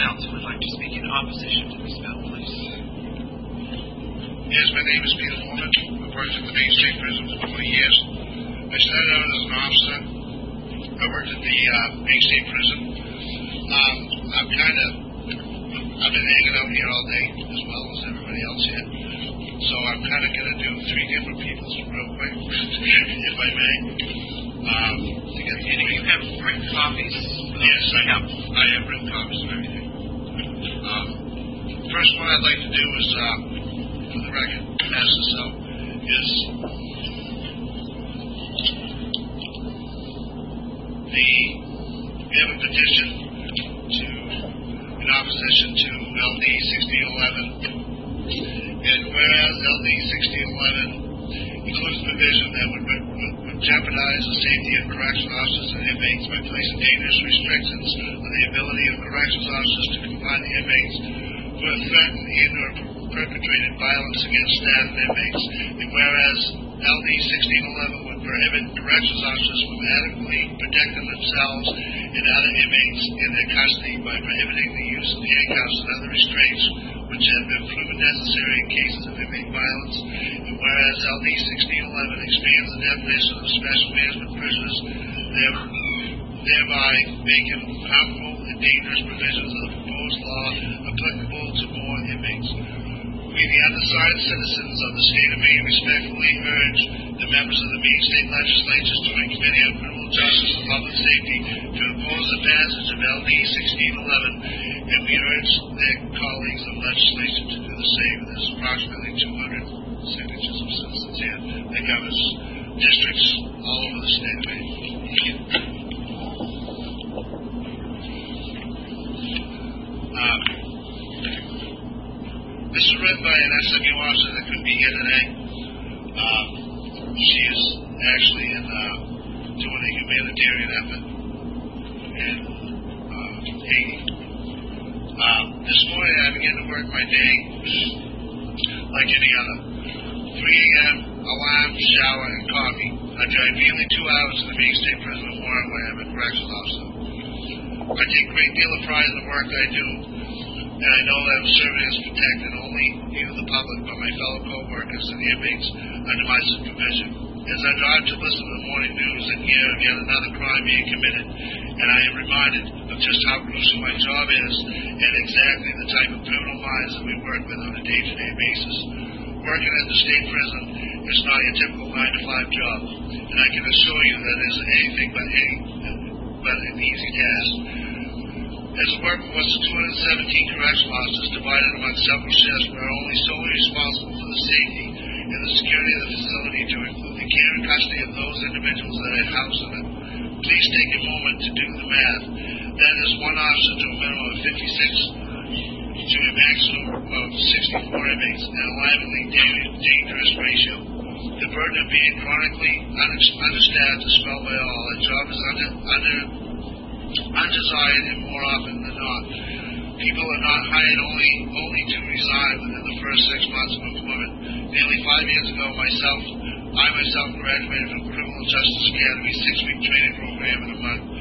else who would like to speak in opposition to this bill, please? Yes, my name is Peter Foreman. I've worked at the Main State Prison for 20 years. I started out as an officer. I worked at the Main State Prison. I've been hanging out here all day as well as everybody else here. So I'm kind of going to do three different peoples real quick, if I may. And if you have written copies? Yes, I have written copies of everything. First one I'd like to do is, for the record, pass this out, is we have a petition in opposition to LD 1611. And whereas LD 1611 includes a provision that would jeopardize the safety of correctional officers and inmates by placing dangerous restrictions on the ability of corrections officers to confine the inmates who have threatened and/or perpetrated violence against staff and inmates. And whereas LD 1611 would prohibit corrections officers from adequately protecting themselves and other inmates in their custody by prohibiting the use of handcuffs and other restraints which have been proven necessary in cases of inmate violence. And whereas LD 1611 expands the definition of special management prisoners, thereby making harmful and dangerous provisions of the proposed law applicable to more inmates. We, the undersigned citizens of the state of Maine, respectfully urge the members of the Maine State Legislature's Joint Committee on Criminal Justice and Public Safety to oppose the passage of LD 1611, and we urge their colleagues of legislation to do the same. There's approximately 200 signatures of citizens here that covers districts all over the state of Maine. This is written by an SMU officer that couldn't be here today. She is actually doing a humanitarian effort in Haiti. This morning I began to work my day like any other. 3 a.m., alarm, shower, and coffee. I drive nearly 2 hours to the Main State Prison of Warren, where I'm a corrections officer. I take a great deal of pride in the work I do, and I know that I'm serving as protected only even the public, but my fellow co-workers and the inmates under my supervision. As I drive to listen to the morning news and hear again another crime being committed, and I am reminded of just how gruesome my job is and exactly the type of criminal minds that we work with on a day-to-day basis. Working at the state prison is not your typical 9-to-5 job, and I can assure you that it isn't anything but an easy task. As a workforce of 217 correctional officers divided among several shifts, we are only solely responsible for the safety and the security of the facility to include the care and custody of those individuals that are housed in it. Please take a moment to do the math. That is one officer to a minimum of 56 to a maximum of 64 inmates, an alarmingly dangerous ratio. The burden of being chronically understaffed is felt by all. Our job is undesired, and more often than not, people are not hired only to resign within the first 6 months of employment. Nearly 5 years ago, I myself graduated from Criminal Justice Academy 6-week training program in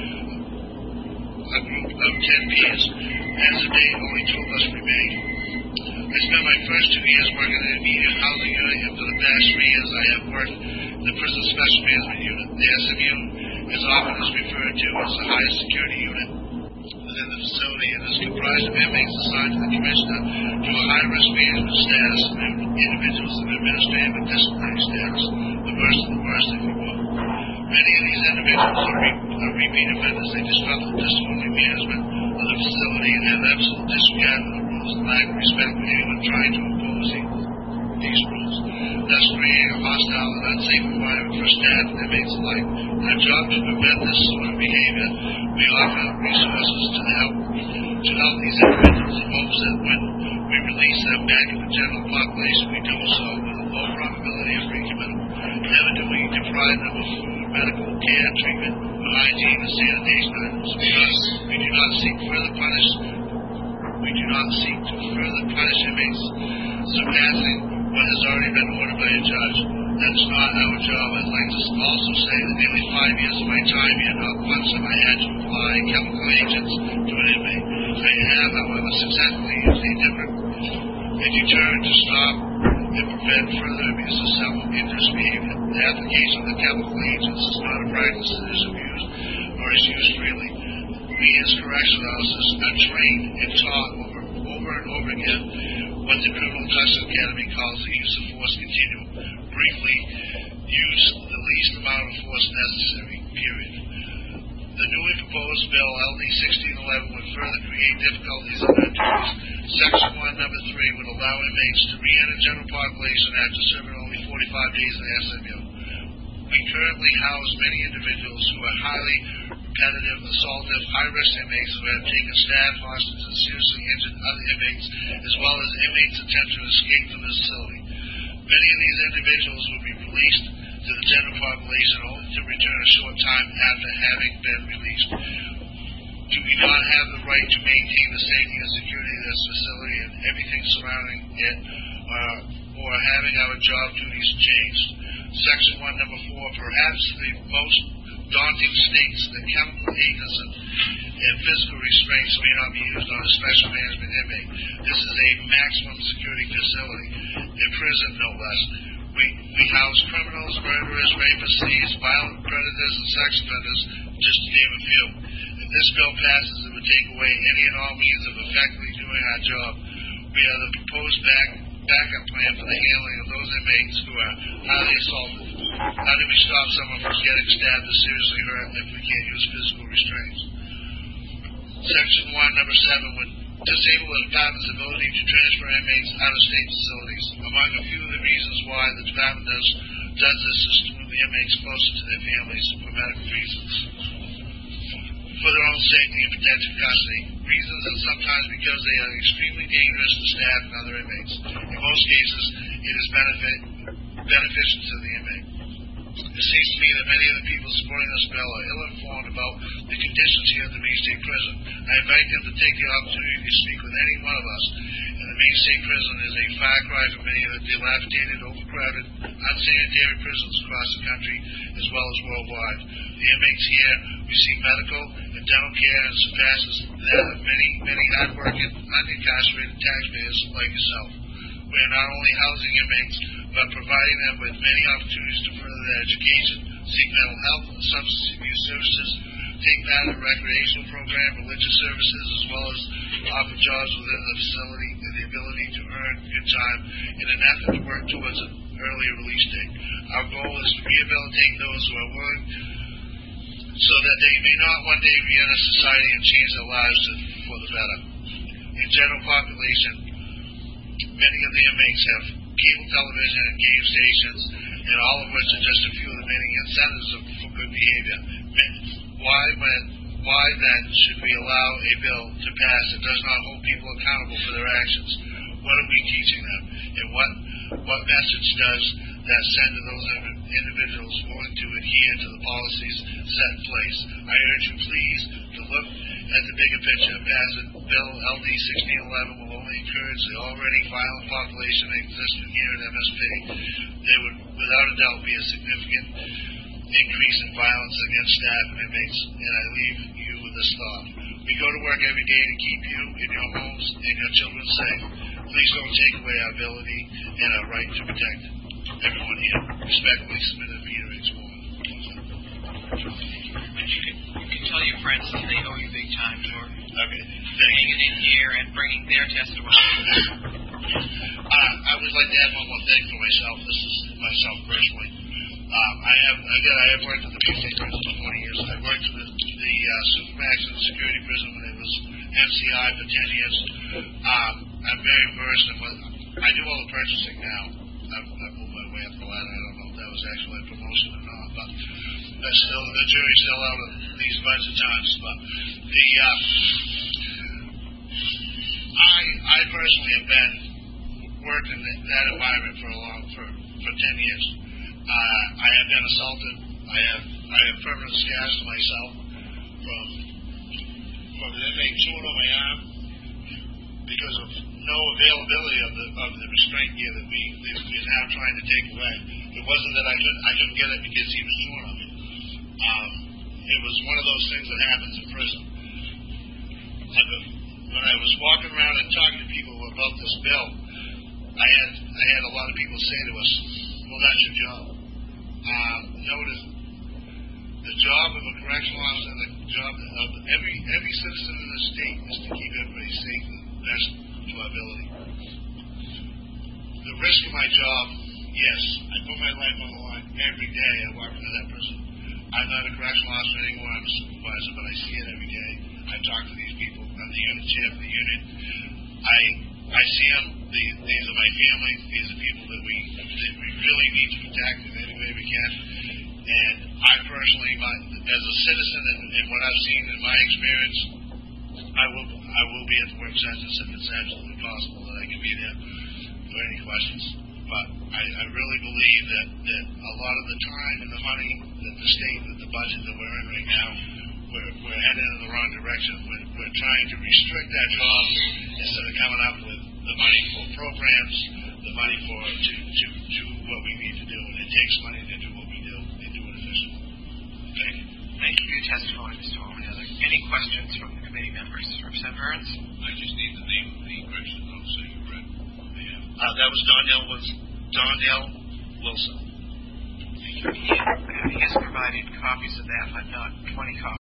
a group of 10 peers. As of date, only 2 of us remain. I spent my first 2 years working in an immediate housing unit, and for the past 3 years I have worked in the Prison Special Management Unit. The SMU is often referred to as the highest security unit within the facility, and is comprised of inmates assigned to the Commissioner to a high-risk management status and individuals of administrative and disciplinary status, the worst of the worst, if you will. Many of these individuals are repeat offenders. They disrupt the disciplinary management of the facility and have absolute disregard for the rules and lack of respect for anyone trying to oppose these rules, thus creating a hostile and unsafe environment for staff and inmates alike. In our job to prevent this sort of behavior, we offer resources to help these individuals in hopes that when we release them back in the general population, we do so with a low probability of recommittal. Never do we deprive them of food, medical care, treatment, hygiene, and sanitation items. We do not seek to further punish inmates surpassing what has already been ordered by a judge. That is not our job. I'd like to also say that nearly 5 years of my time here, not once have I had to apply chemical agents to an inmate. I have, however, a deterrent to stop and prevent further abuse of self-induced behavior. The application of the chemical agents is not a practice that is abused or is used freely. We as correctional officers are trained and taught over and over again what the Criminal Justice Academy calls the use of force continuum. Briefly, use the least amount of force necessary, period. The newly proposed bill, LD 1611, would further create difficulties in their duties. Section 1, number 3, would allow inmates to re-enter general population after serving only 45 days in the SMU. We currently house many individuals who are highly repetitive, assaultive, high-risk inmates who have taken staff hostage and seriously injured other inmates, as well as inmates attempting to escape from the facility. Many of these individuals will be released to the general population only to return a short time after having been released. Do we not have the right to maintain the safety and security of this facility and everything surrounding it, or having our job duties changed? Section 1, number 4, perhaps the most daunting states that chemical agents and physical restraints may not be used on a special management inmate. This is a maximum security facility, a prison no less. We house criminals, murderers, rapists, thieves, violent predators, and sex offenders, just to name a few. If this bill passes, it would take away any and all means of effectively doing our job. We are the proposed backup plan for the handling of those inmates who are highly assaulted. How do we stop someone from getting stabbed or seriously hurt if we can't use physical restraints? Section 1, number 7, would disable the department's ability to transfer inmates out of state facilities. Among a few of the reasons why the department does this is to move the inmates closer to their families for medical reasons, for their own safety and protective custody. Reasons, and sometimes because they are extremely dangerous to staff and other inmates. In most cases, it is beneficial to the inmate. It seems to me that many of the people supporting this bill are ill-informed about the conditions here at the Maine State Prison. I invite them to take the opportunity to speak with any one of us. And the Maine State Prison is a far cry from many of the dilapidated, overcrowded, unsanitary prisons across the country, as well as worldwide. The inmates here receive medical and dental care and surpasses that of many hard-working, unincarcerated taxpayers like yourself. We are not only housing inmates, but providing them with many opportunities to further their education, seek mental health and substance abuse services, take part in a recreational program, religious services, as well as offer jobs within the facility and the ability to earn good time in an effort to work towards an earlier release date. Our goal is to rehabilitate those who are willing so that they may not one day re-enter society and change their lives for the better. In general population, many of the inmates have cable television and game stations, and all of which are just a few of the many incentives for good behavior. Why then should we allow a bill to pass that does not hold people accountable for their actions? What are we teaching them? And what message does that send to those individuals willing to adhere to the policies set in place? I urge you please to look at the bigger picture. Passing Bill LD 1611 will only encourage the already violent population existing here at MSP. There would, without a doubt, be a significant increase in violence against staff and inmates, and I leave you with this thought. We go to work every day to keep you in your homes and your children safe. Please don't take away our ability and our right to protect everyone here. Respectfully submitted, Peter H. Moore. You can tell your friends that they owe you big time for hanging in here and bringing their testimony. I would like to add one more thing for myself. This is myself personally. I have worked at the Maine State Prison for 20 years. I worked at the Supermax and the security prison when it was MCI for 10 years. I'm very versed in what I do all the purchasing now. I've moved my way up the ladder. I don't know if that was actually a promotion or not, but still, the jury's still out of these bunch of times. But I personally have been worked in that environment for 10 years. I have been assaulted. I have permanent scars to myself from an inmate chewing on my arm because of no availability of the restraint gear that we're now trying to take away. It wasn't that I couldn't get it because he was chewing on me. It was one of those things that happens in prison. When I was walking around and talking to people about this bill, I had a lot of people say to us, well, that's your job. Notice the job of a correctional officer, the job of every citizen in the state is to keep everybody safe and best to our ability. The risk of my job, yes, I put my life on the line every day. I walk into that prison. I'm not a correctional officer anymore. I'm a supervisor, but I see it every day. I talk to these people. I'm the unit chair for the unit. I see them. These are my family. These are people that we really need to protect in any way we can. And I personally, as a citizen and what I've seen in my experience, I will be at the work sentence if it's absolutely possible that I can be there for any questions. But I really believe that a lot of the time and the money that the state, that the budget that we're in right now, we're headed in the wrong direction. We're trying to restrict that job instead of coming up with the money for programs, the money to do what we need to do. And it takes money to do what we do and do it efficiently. Thank you. Thank you for your testimony, Mr. Holman. Any questions from the committee members? Representative Burns? I just need the name of the correctional officer you read. That was Donnell Wilson. He has provided copies of that, but not 20 copies.